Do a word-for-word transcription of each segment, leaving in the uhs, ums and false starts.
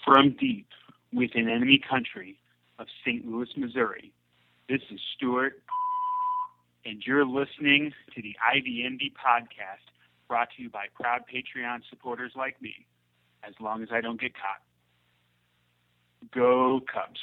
From deep within enemy country of Saint Louis, Missouri, this is Stuart, and you're listening to the I V M V podcast, brought to you by proud Patreon supporters like me, as long as I don't get caught. Go Cubs.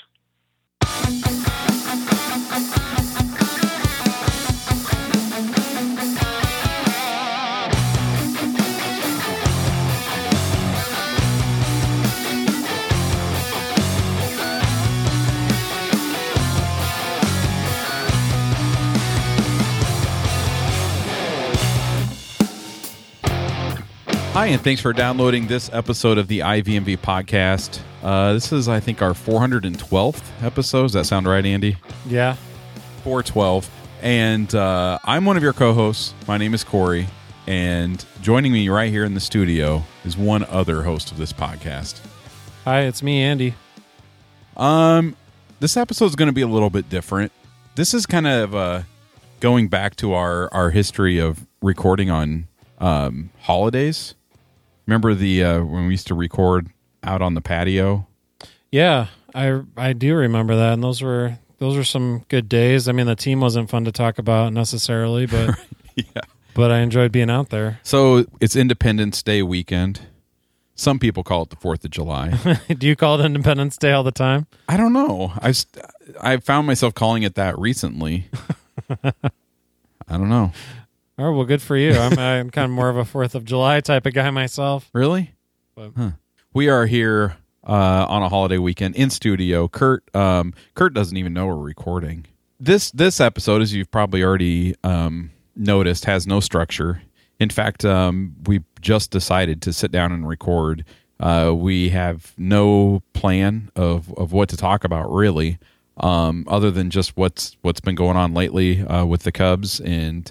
Hi, and thanks for downloading this episode of the I V M V podcast. Uh, this is, I think, our four hundred twelfth episode. Does that sound right, Andy? Yeah. four twelve. And uh, I'm one of your co-hosts. My name is Corey. And joining me right here in the studio is one other host of this podcast. Hi, it's me, Andy. Um, This episode is going to be a little bit different. This is kind of uh, going back to our, our history of recording on um, holidays. Remember the uh, when we used to record out on the patio? Yeah, I I do remember that, and those were those were some good days. I mean, the team wasn't fun to talk about necessarily, but yeah, but I enjoyed being out there. So it's Independence Day weekend. Some people call it the Fourth of July. Do you call it Independence Day all the time? I don't know. I've I've found myself calling it that recently. I don't know. Oh, well, good for you. I'm, I'm kind of more of a Fourth of July type of guy myself. Really? But, huh. We are here uh, on a holiday weekend in studio. Kurt, um, Kurt doesn't even know we're recording. This this episode, as you've probably already um, noticed, has no structure. In fact, um, we just decided to sit down and record. Uh, we have no plan of, of what to talk about, really, um, other than just what's what's been going on lately uh, with the Cubs and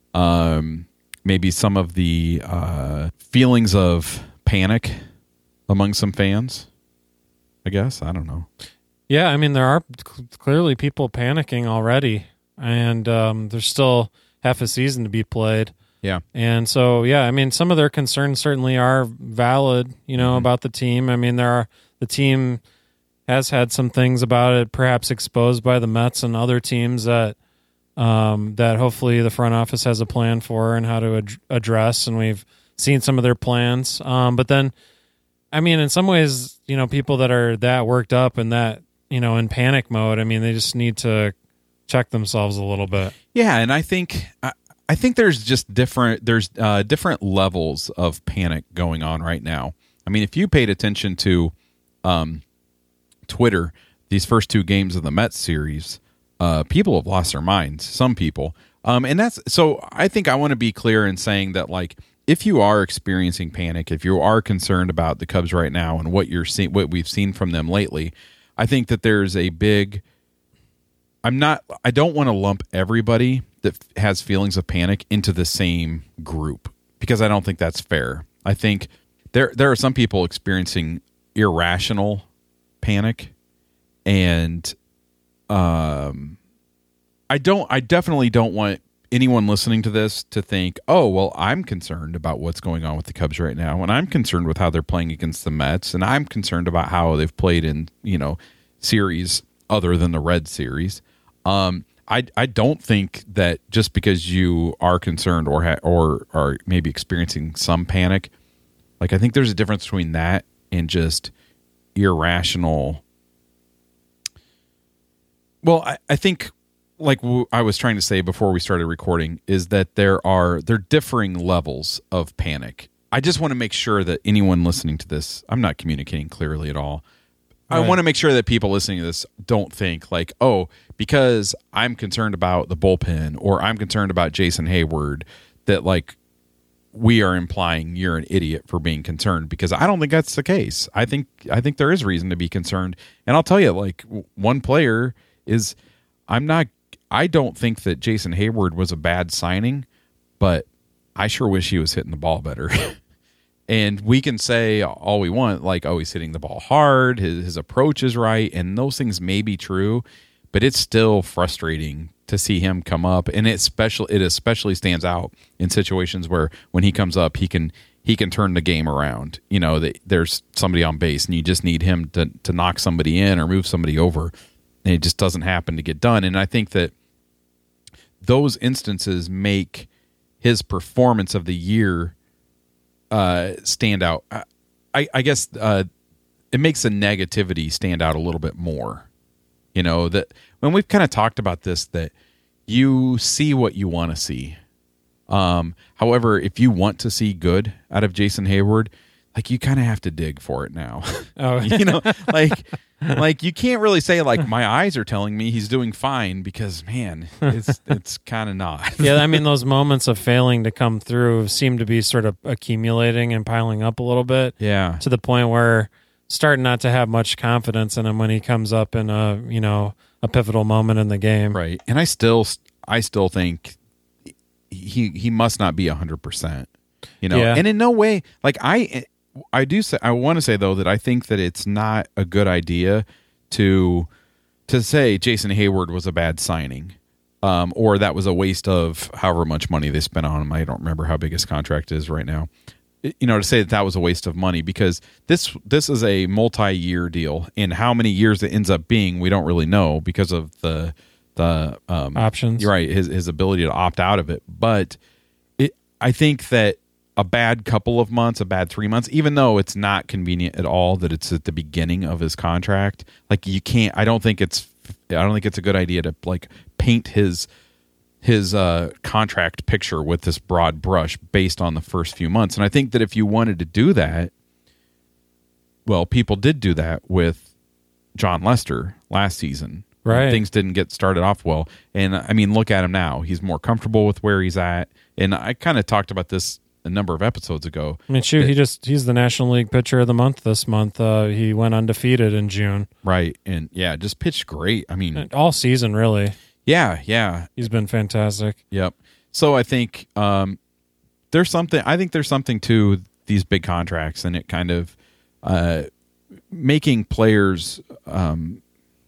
um, maybe some of the uh, feelings of panic among some fans. I guess I don't know. Yeah, I mean there are cl- clearly people panicking already, and um, there's still half a season to be played. Yeah. And so, yeah, I mean, some of their concerns certainly are valid, you know, mm-hmm. about the team. I mean, there are the team has had some things about it, perhaps exposed by the Mets and other teams that um, that hopefully the front office has a plan for and how to ad- address. And we've seen some of their plans. Um, but then, I mean, in some ways, you know, people that are that worked up and that, you know, in panic mode, I mean, they just need to check themselves a little bit. Yeah. And I think... I- I think there's just different there's uh, different levels of panic going on right now. I mean, if you paid attention to um, Twitter, these first two games of the Mets series, uh, people have lost their minds. Some people, um, and that's so. I think I want to be clear in saying that, like, if you are experiencing panic, if you are concerned about the Cubs right now and what you're seeing, what we've seen from them lately, I think that there's a big. I'm not. I don't want to lump everybody that has feelings of panic into the same group because I don't think that's fair. I think there there are some people experiencing irrational panic, and um, I don't. I definitely don't want anyone listening to this to think, oh, well, I'm concerned about what's going on with the Cubs right now, and I'm concerned with how they're playing against the Mets, and I'm concerned about how they've played in, you know, series other than the Red series. Um, I I don't think that just because you are concerned or ha- or are maybe experiencing some panic, like I think there's a difference between that and just irrational. Well, I, I think like w- I was trying to say before we started recording is that there are there are differing levels of panic. I just want to make sure that anyone listening to this, I'm not communicating clearly at all. I right. want to make sure that people listening to this don't think like, oh, because I'm concerned about the bullpen or I'm concerned about Jason Hayward, that like we are implying you're an idiot for being concerned, because I don't think that's the case. I think I think there is reason to be concerned. And I'll tell you, like, one player is I'm not I don't think that Jason Hayward was a bad signing, but I sure wish he was hitting the ball better. And we can say all we want, like, oh, he's hitting the ball hard, his, his approach is right, and those things may be true, but it's still frustrating to see him come up. And it special it especially stands out in situations where when he comes up, he can he can turn the game around. You know, that there's somebody on base and you just need him to to knock somebody in or move somebody over, and it just doesn't happen to get done. And I think that those instances make his performance of the year uh, stand out. I, I guess uh, it makes the negativity stand out a little bit more. You know, that when we've kind of talked about this, that you see what you want to see. Um, however, if you want to see good out of Jason Heyward, like you kind of have to dig for it now. Oh, you know, like, like you can't really say like my eyes are telling me he's doing fine, because man, it's, it's kind of not. Yeah. I mean, those moments of failing to come through seem to be sort of accumulating and piling up a little bit. Yeah. To the point where starting not to have much confidence in him when he comes up in a, you know, a pivotal moment in the game. Right. And I still, I still think he he must not be one hundred percent, you know. Yeah. And in no way, like I I do say, I want to say though that I think that it's not a good idea to to say Jason Heyward was a bad signing, um, or that was a waste of however much money they spent on him. I don't remember how big his contract is right now. You know, to say that that was a waste of money, because this this is a multi-year deal, and how many years it ends up being, we don't really know because of the the um, options. You're right, his his ability to opt out of it. But it, I think that a bad couple of months, a bad three months, even though it's not convenient at all that it's at the beginning of his contract, like you can't. I don't think it's. I don't think it's a good idea to like paint his his uh, contract picture with this broad brush based on the first few months. And I think that if you wanted to do that, well, people did do that with John Lester last season. Right. Things didn't get started off well. And I mean, look at him now. He's more comfortable with where he's at. And I kind of talked about this a number of episodes ago. I mean, shoot, that, he just, he's the National League Pitcher of the Month this month. Uh, he went undefeated in June. Right. And yeah, just pitched great. I mean, all season, really. Yeah. Yeah. He's been fantastic. Yep. So I think um, there's something, I think there's something to these big contracts, and it kind of uh, making players, um,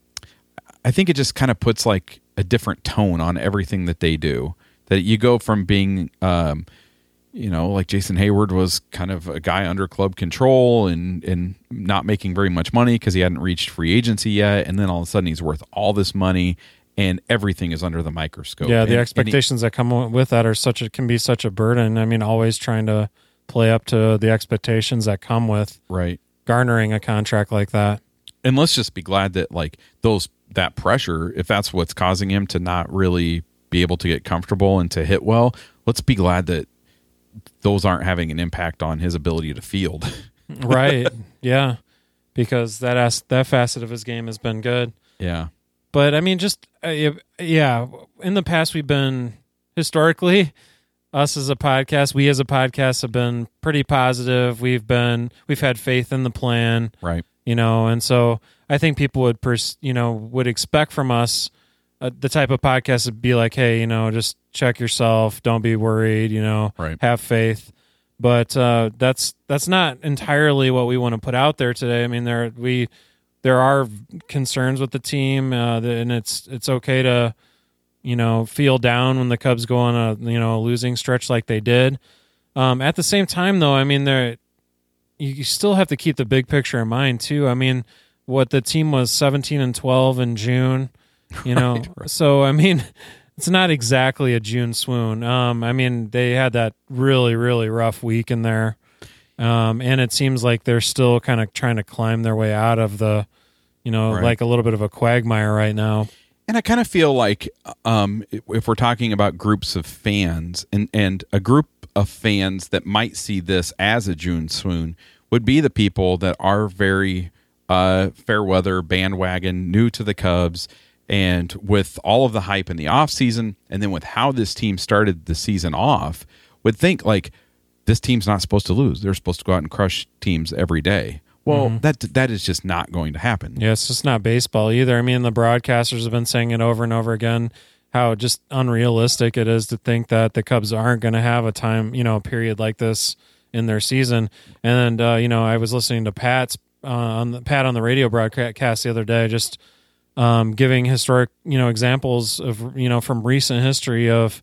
I think it just kind of puts like a different tone on everything that they do. That you go from being, um, you know, like Jason Heyward was kind of a guy under club control and, and not making very much money because he hadn't reached free agency yet. And then all of a sudden he's worth all this money and everything is under the microscope. Yeah, the and, expectations and he, that come with that are such a, can be such a burden. I mean, always trying to play up to the expectations that come with right garnering a contract like that. And let's just be glad that like those that pressure, if that's what's causing him to not really be able to get comfortable and to hit well, let's be glad that those aren't having an impact on his ability to field. Right. Yeah. Because that as- that facet of his game has been good. Yeah. But I mean, just, uh, yeah, in the past, we've been historically, us as a podcast, we as a podcast have been pretty positive. We've been, we've had faith in the plan. Right. You know, and so I think people would, pers- you know, would expect from us uh, the type of podcast to be like, hey, you know, just check yourself, don't be worried, you know, right. have faith. But uh, that's that's not entirely what we want to put out there today. I mean, there we there are concerns with the team, uh, and it's it's okay to, you know, feel down when the Cubs go on a you know a losing stretch like they did. Um, at the same time, though, I mean, there you still have to keep the big picture in mind too. I mean, what the team was seventeen and twelve in June, you know. Right, right. So I mean, it's not exactly a June swoon. Um, I mean, they had that really really rough week in there, um, and it seems like they're still kind of trying to climb their way out of the, you know, right. like a little bit of a quagmire right now. And I kind of feel like um, if we're talking about groups of fans and, and a group of fans that might see this as a June swoon would be the people that are very uh, fair weather bandwagon, new to the Cubs, and with all of the hype in the offseason, and then with how this team started the season off, would think like this team's not supposed to lose. They're supposed to go out and crush teams every day. Well, mm-hmm. that that is just not going to happen. Yeah, it's just not baseball either. I mean, the broadcasters have been saying it over and over again, how just unrealistic it is to think that the Cubs aren't going to have a time, you know, a period like this in their season. And, uh, you know, I was listening to Pat's uh, on the Pat on the radio broadcast the other day, just um, giving historic, you know, examples of, you know, from recent history of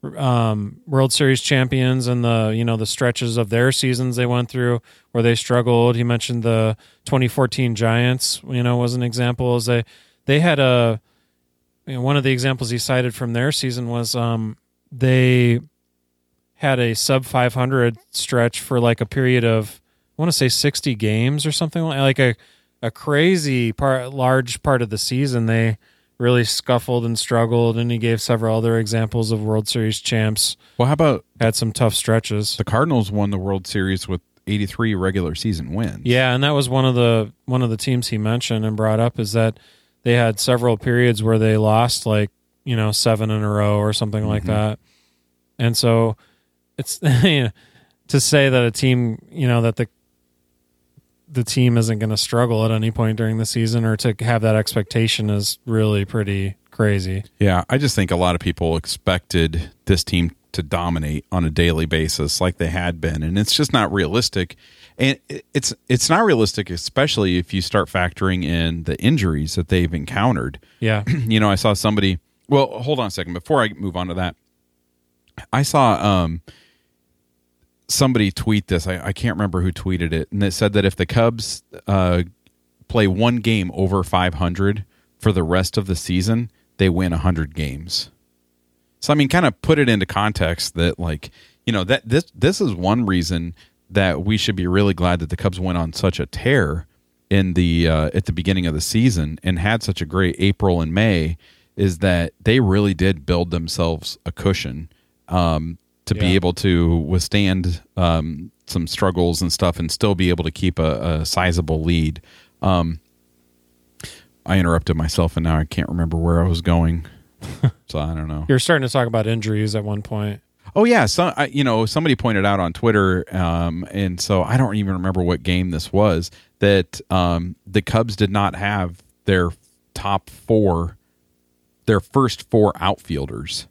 um, World Series champions and the you know the stretches of their seasons they went through where they struggled. He mentioned the twenty fourteen Giants. You know, was an example. As they they had a you know, one of the examples he cited from their season was um, they had a sub five hundred stretch for like a period of I want to say sixty games or something like like a a crazy part, large part of the season. They really scuffled and struggled, and he gave several other examples of World Series champs. Well, how about had some tough stretches. The Cardinals won the World Series with eighty-three regular season wins. Yeah, and that was one of the one of the teams he mentioned and brought up is that they had several periods where they lost like, you know, seven in a row or something mm-hmm. like that. And so it's you know, to say that a team, you know, that the the team isn't going to struggle at any point during the season or to have that expectation is really pretty crazy. Yeah, I just think a lot of people expected this team to dominate on a daily basis like they had been, and it's just not realistic. And it's it's not realistic, especially if you start factoring in the injuries that they've encountered. Yeah. You know, I saw somebody, well, hold on a second. Before I move on to that, I saw um, somebody tweet this. I, I can't remember who tweeted it, and it said that if the Cubs uh, play one game over five hundred for the rest of the season, they win one hundred games. So, I mean, kind of put it into context that, like, you know, that this this is one reason that we should be really glad that the Cubs went on such a tear in the uh, at the beginning of the season and had such a great April and May, is that they really did build themselves a cushion um, to yeah. be able to withstand um, some struggles and stuff and still be able to keep a, a sizable lead. Um, I interrupted myself, and now I can't remember where I was going. So I don't know. You're starting to talk about injuries at one point. Oh yeah, so I, you know, somebody pointed out on Twitter, um, and so I don't even remember what game this was, that um, the Cubs did not have their top four, their first four outfielders,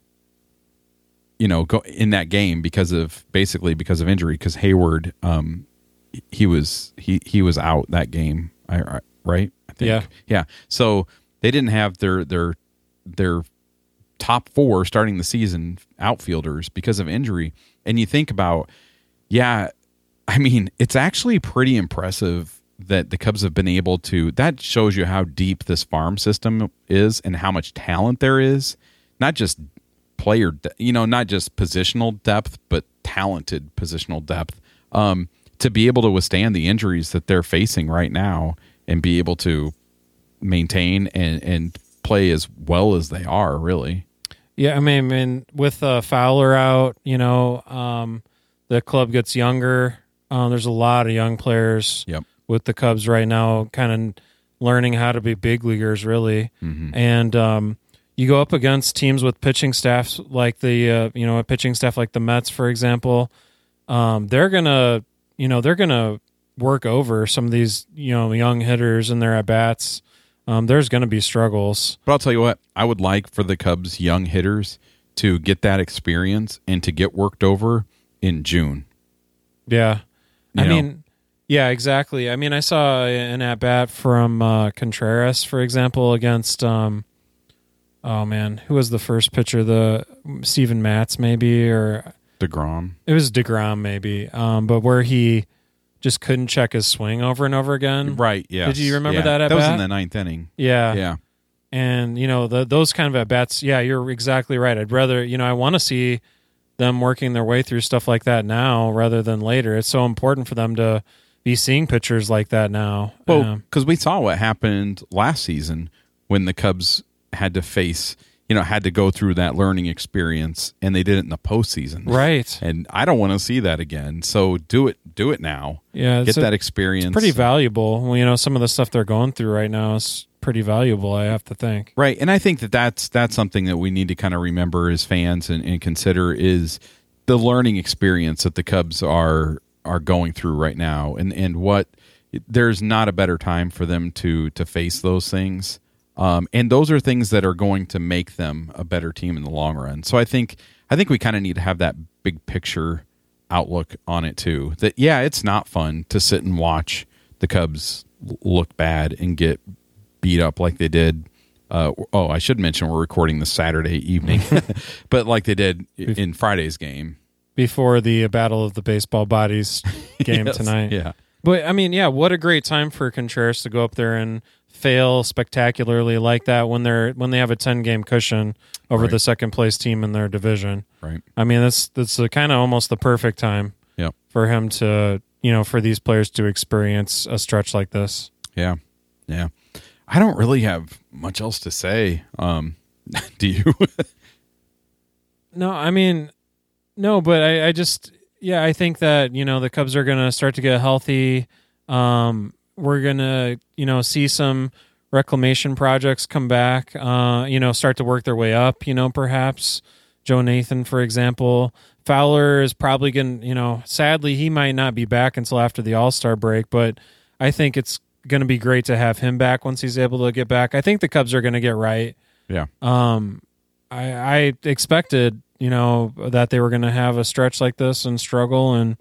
you know, go in that game because of basically because of injury. Because Hayward, um, he was he he was out that game, I, I, right? I think. Yeah, yeah. So they didn't have their their their top four starting the season outfielders because of injury. And you think about, yeah, I mean, it's actually pretty impressive that the Cubs have been able to, that shows you how deep this farm system is and how much talent there is, not just player, you know, not just positional depth, but talented positional depth, um, to be able to withstand the injuries that they're facing right now and be able to maintain and, and play as well as they are, really. Yeah, I mean, I mean with uh, Fowler out, you know, um, the club gets younger. Uh, there's a lot of young players yep. with the Cubs right now, kind of learning how to be big leaguers, really. Mm-hmm. And um, you go up against teams with pitching staffs like the, uh, you know, a pitching staff like the Mets, for example. Um, they're gonna, you know, they're gonna work over some of these, you know, young hitters and their at bats. Um, there's going to be struggles. But I'll tell you what, I would like for the Cubs young hitters to get that experience and to get worked over in June. Yeah. You I know? mean, yeah, exactly. I mean, I saw an at-bat from uh, Contreras, for example, against, um, oh, man, who was the first pitcher? The Steven Matz, maybe? Or DeGrom. It was DeGrom, maybe. Um, but where he just couldn't check his swing over and over again. Right, yeah. Did you remember yeah. that at That was bat? in the ninth inning. Yeah. Yeah. And, you know, the, those kind of at-bats, yeah, you're exactly right. I'd rather, you know, I want to see them working their way through stuff like that now rather than later. It's so important for them to be seeing pitchers like that now. Well, because um, we saw what happened last season when the Cubs had to face, you know, had to go through that learning experience, and they did it in the postseason. Right. And I don't want to see that again. So do it, do it now. Yeah. Get a, that experience. It's pretty valuable. Well, you know, some of the stuff they're going through right now is pretty valuable, I have to think. Right. And I think that that's, that's something that we need to kind of remember as fans and, and consider is the learning experience that the Cubs are, are going through right now. And, and what, there's not a better time for them to, to face those things. Um, and those are things that are going to make them a better team in the long run. So I think I think we kind of need to have that big picture outlook on it too. That yeah, it's not fun to sit and watch the Cubs look bad and get beat up like they did Uh, oh, I should mention we're recording this Saturday evening, but like they did in Friday's game. Before the Battle of the Baseball Bodies game Yes, tonight. Yeah. But, I mean, yeah, what a great time for Contreras to go up there and fail spectacularly like that when they're when they have a ten-game cushion over Right. the second-place team in their division. Right. I mean, that's that's kind of almost the perfect time Yep. for him to, you know, for these players to experience a stretch like this. Yeah. Yeah. I don't really have much else to say. Um, do you? No, I mean, no, but I, I just, yeah, I think that, you know, the Cubs are going to start to get healthy. Um, we're going to, you know, see some reclamation projects come back, uh, you know, start to work their way up, you know, perhaps. Joe Nathan, for example. Fowler is probably going to, you know, sadly, he might not be back until after the All-Star break, but I think it's going to be great to have him back once he's able to get back. I think the Cubs are going to get right. Yeah. Um, I, I expected, you know, that they were going to have a stretch like this and struggle, and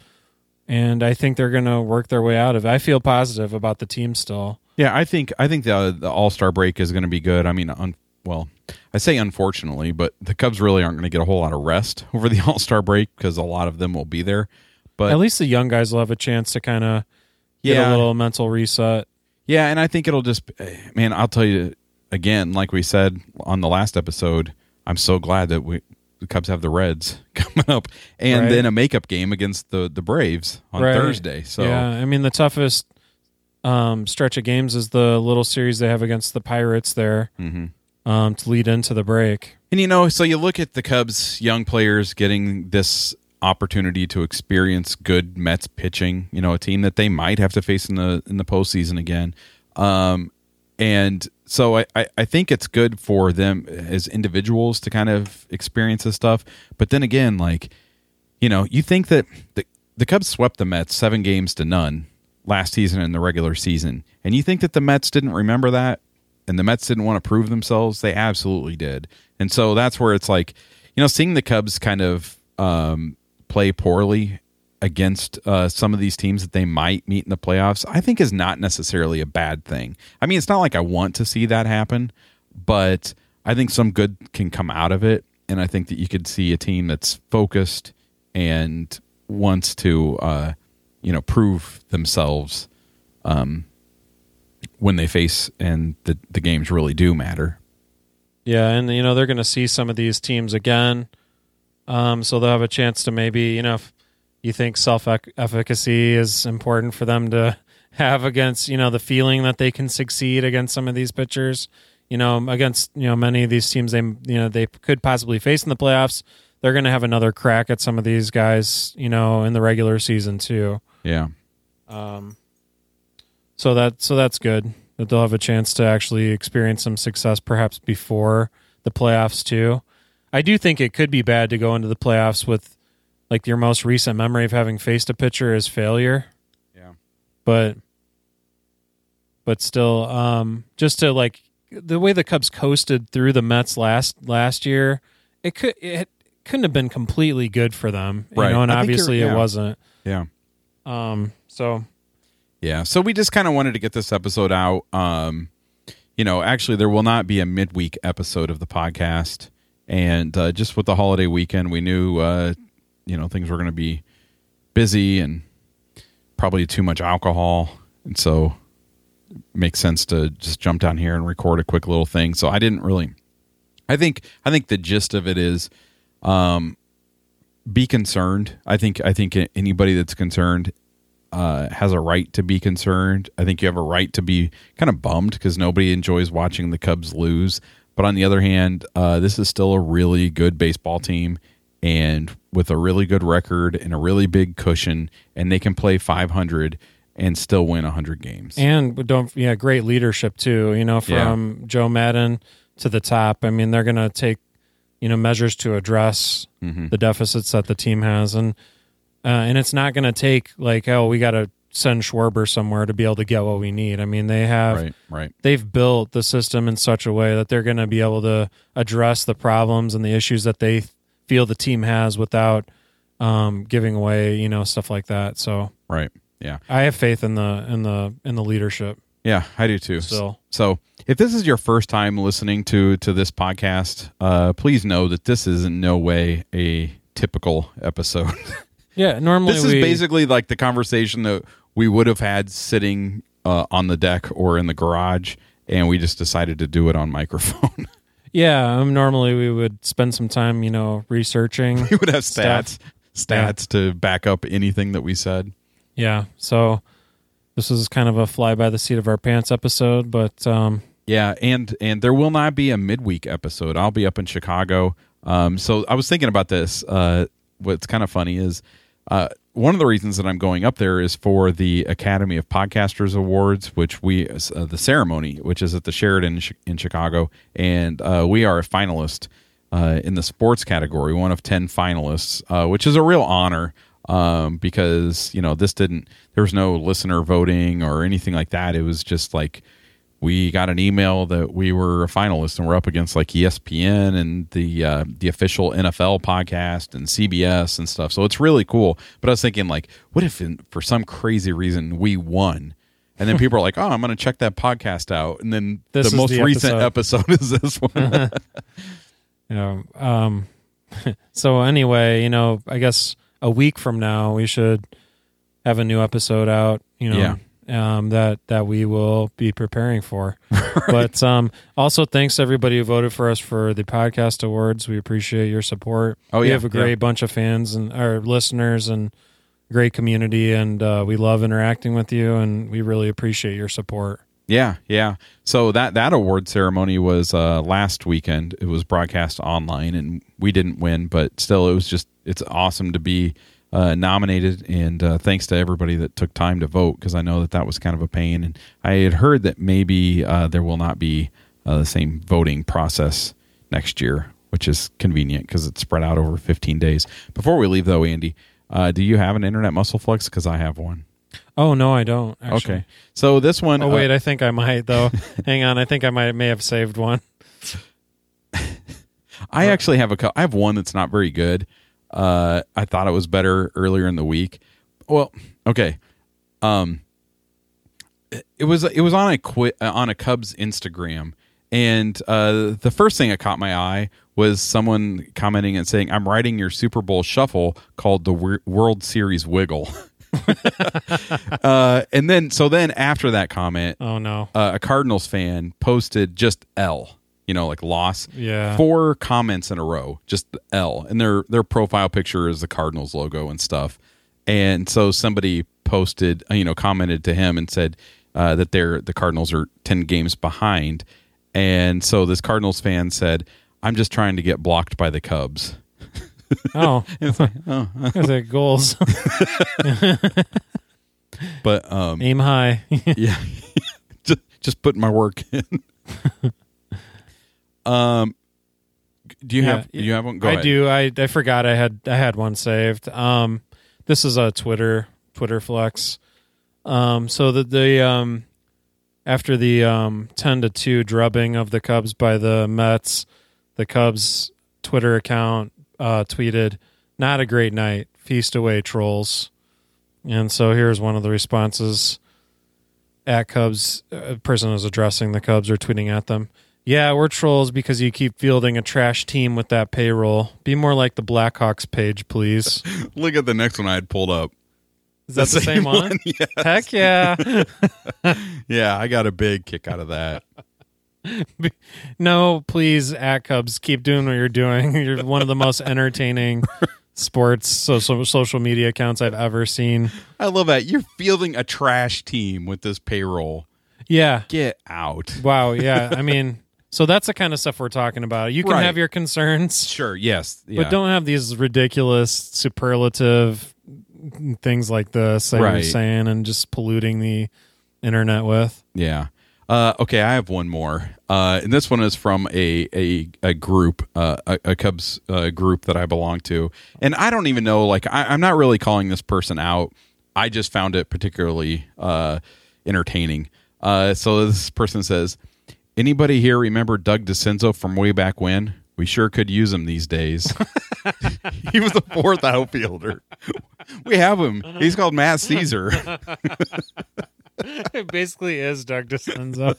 and I think they're going to work their way out of it. I feel positive about the team still. Yeah, I think I think the the All Star break is going to be good. I mean, un, well, I say unfortunately, but the Cubs really aren't going to get a whole lot of rest over the All Star break because a lot of them will be there. But At least the young guys will have a chance to kind of get Yeah. a little mental reset. yeah, and I think it'll just, man, I'll tell you again, like we said on the last episode, I'm so glad that we the Cubs have the Reds coming up, and Right. then a makeup game against the the Braves on Right. Thursday. So yeah, I mean, the toughest um, stretch of games is the little series they have against the Pirates there mhm. um, to lead into the break. And you know, so you look at the Cubs young players getting this opportunity to experience good Mets pitching, you know, a team that they might have to face in the in the postseason again. Um, and so I, I, I think it's good for them as individuals to kind of experience this stuff. But then again, like, you know, you think that the the Cubs swept the Mets seven games to none last season in the regular season. And you think that the Mets didn't remember that? And the Mets didn't want to prove themselves? They absolutely did. And so that's where it's like, you know, seeing the Cubs kind of um, play poorly against uh, some of these teams that they might meet in the playoffs, I think is not necessarily a bad thing. I mean, it's not like I want to see that happen, but I think some good can come out of it. And I think that you could see a team that's focused and wants to, uh, you know, prove themselves um, when they face and the, the games really do matter. Yeah, and you know they're going to see some of these teams again, um, so they'll have a chance to maybe, you know, if you think self-efficacy is important for them to have against, you know, the feeling that they can succeed against some of these pitchers, you know, against, you know, many of these teams they, you know, they could possibly face in the playoffs. They're going to have another crack at some of these guys, you know, in the regular season too. Yeah. Um, so that so that's good that they'll have a chance to actually experience some success perhaps before the playoffs too. I do think it could be bad to go into the playoffs with like your most recent memory of having faced a pitcher as failure. Yeah. But but still, um, just to like the way the Cubs coasted through the Mets last last year, it could it couldn't have been completely good for them, you Right. know, and I think you're- obviously yeah. it wasn't. Yeah. Um, so Yeah. So we just kind of wanted to get this episode out. Um, you know, actually, there will not be a midweek episode of the podcast. And uh, just with the holiday weekend, we knew, uh, you know, things were going to be busy and probably too much alcohol. And so it makes sense to just jump down here and record a quick little thing. So I didn't really, I think, I think the gist of it is, um, be concerned. I think, I think anybody that's concerned uh, has a right to be concerned. I think you have a right to be kind of bummed because nobody enjoys watching the Cubs lose. But on the other hand, uh, this is still a really good baseball team and with a really good record and a really big cushion, and they can play five hundred and still win one hundred games. and don't yeah, great leadership too. You know, from Yeah. Joe Madden to the top. I mean, they're going to take you know measures to address Mm-hmm. the deficits that the team has, and uh, and it's not going to take like oh we got to send Schwarber somewhere to be able to get what we need. I mean, they have Right, right. they've built the system in such a way that they're going to be able to address the problems and the issues that they feel the team has without um, giving away, you know, stuff like that. So Right. Yeah. I have faith in the in the in the leadership. Yeah, I do too. Still. So if this is your first time listening to to this podcast, uh, please know that this is in no way a typical episode. Yeah, normally this is we, basically like the conversation that we would have had sitting uh, on the deck or in the garage, and we just decided to do it on microphone. Yeah, um, normally we would spend some time, you know, researching. We would have stats, stuff. stats yeah. to back up anything that we said. Yeah, so this is kind of a fly by the seat of our pants episode, but um, yeah, and and there will not be a midweek episode. I'll be up in Chicago. Um, so I was thinking about this. Uh, what's kind of funny is uh, one of the reasons that I'm going up there is for the Academy of Podcasters Awards, which we uh, the ceremony, which is at the Sheridan in Chicago, and uh, we are a finalist uh, in the sports category, one of ten finalists, uh, which is a real honor. Um, because, you know, this didn't, there was no listener voting or anything like that. It was just like, we got an email that we were a finalist and we're up against like E S P N and the, uh, the official N F L podcast and C B S and stuff. So it's really cool. But I was thinking like, what if in, for some crazy reason we won? And then people are like, oh, I'm going to check that podcast out. And then this the most the recent episode. episode is this one. You know, um, so anyway, you know, I guess a week from now, we should have a new episode out, you know, yeah. um, that, that we will be preparing for. Right. But um, also thanks to everybody who voted for us for the podcast awards. We appreciate your support. Oh, we yeah, have a great yeah. bunch of fans and our listeners and great community, and uh, we love interacting with you, and we really appreciate your support. Yeah, yeah. So that, that award ceremony was uh, last weekend. It was broadcast online, and we didn't win, but still, it was just, it's awesome to be uh, nominated, and uh, thanks to everybody that took time to vote, because I know that that was kind of a pain, and I had heard that maybe uh, there will not be uh, the same voting process next year, which is convenient because it's spread out over fifteen days. Before we leave, though, Andy, uh, do you have an Internet Muscle Flex? Because I have one. Oh, no, I don't, actually. Okay. So this one... Oh, wait, uh, I think I might, though. Hang on, I think I might may have saved one. I actually have a co- I have one that's not very good. Uh, I thought it was better earlier in the week. Well, okay. Um, it was it was on a qui- on a Cubs Instagram, and uh, the first thing that caught my eye was someone commenting and saying, "I'm writing your Super Bowl shuffle called the w- World Series Wiggle." uh, and then, so then after that comment, oh no, uh, a Cardinals fan posted just L, you know, like loss. Yeah, four comments in a row, just L, and their their profile picture is the Cardinals logo and stuff. And so somebody posted, you know, commented to him and said uh, that they're the Cardinals are ten games behind, and so this Cardinals fan said, "I'm just trying to get blocked by the Cubs." Oh, it's like, oh, there's like goals. But um, aim high. Yeah, just just putting my work in. um, do you yeah, have do you have one? Go I ahead. do. I I forgot I had I had one saved. Um, this is a Twitter Twitter flex. Um, so the the um after the um ten to two drubbing of the Cubs by the Mets, the Cubs Twitter account uh tweeted, "Not a great night. Feast away, trolls." And so here's one of the responses. At Cubs, a person is addressing the Cubs or tweeting at them. "Yeah, we're trolls because you keep fielding a trash team with that payroll. Be more like the Blackhawks page, please." Look at the next one I had pulled up. Is that the, the same, same one? one? Yes. Heck yeah. Yeah, I got a big kick out of that. No, please, at Cubs, keep doing what you're doing. You're one of the most entertaining sports social social media accounts I've ever seen. I love that. You're fielding a trash team with this payroll. Yeah. Get out. Wow, yeah. I mean, so that's the kind of stuff we're talking about. You can right. have your concerns. Sure, yes. Yeah. But don't have these ridiculous superlative things like this that right. you're saying and just polluting the internet with. Yeah. Uh, okay, I have one more. Uh, and this one is from a a, a group, uh, a, a Cubs uh, group that I belong to. And I don't even know, like, I, I'm not really calling this person out. I just found it particularly uh, entertaining. Uh, so this person says, "Anybody here remember Doug DeCenzo from way back when? We sure could use him these days." He was the fourth outfielder. We have him. He's called Matt Caesar. It basically is Doug Dispenza.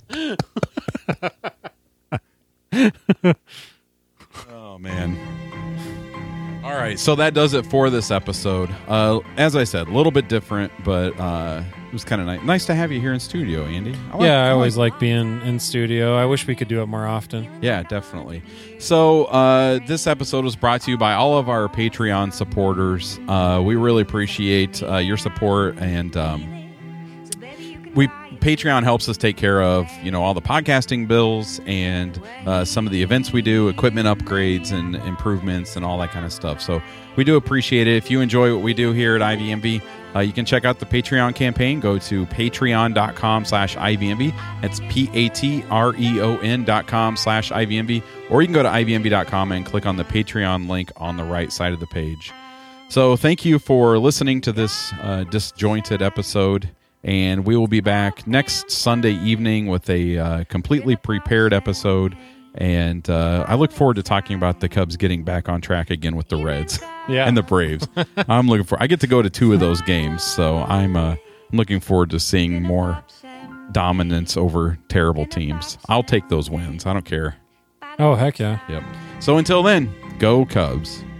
Oh, man. All right, so that does it for this episode. Uh, as I said, a little bit different, but uh, it was kind of nice. Nice to have you here in studio, Andy. I like, yeah, I I always like, like being in studio. I wish we could do it more often. Yeah, definitely. So uh, this episode was brought to you by all of our Patreon supporters. Uh, we really appreciate uh, your support, and um, we Patreon helps us take care of, you know, all the podcasting bills and uh, some of the events we do, equipment upgrades and improvements and all that kind of stuff. So we do appreciate it. If you enjoy what we do here at I V M V, uh, you can check out the Patreon campaign. Go to patreon.com slash IVMV. That's P-A-T-R-E-O-N dot com slash IVMV. Or you can go to I V M V dot com and click on the Patreon link on the right side of the page. So thank you for listening to this uh, disjointed episode. And we will be back next Sunday evening with a uh, completely prepared episode. And uh, I look forward to talking about the Cubs getting back on track again with the Reds Yeah. and the Braves. I'm looking for. I get to go to two of those games, so I'm uh, looking forward to seeing more dominance over terrible teams. I'll take those wins. I don't care. Oh, heck yeah. Yep. So until then, go Cubs.